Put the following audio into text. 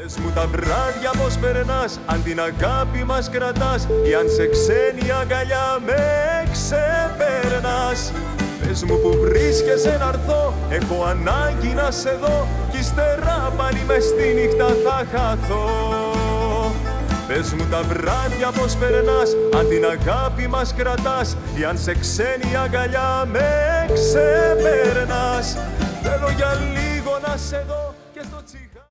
Πες μου τα βράδια πως περνάς, αν την αγάπη μας κρατάς ή αν σε ξένη αγκαλιά με ξεπερνάς. Πες μου που βρίσκεσαι να έρθω, έχω ανάγκη να σε δω κι ύστερα πάλι μες στη νύχτα θα χαθώ. Πες μου τα βράδια πως περνάς, αν την αγάπη μας κρατάς ή αν σε ξένη αγκαλιά με ξεπερνάς. Θέλω για λίγο να σε δω.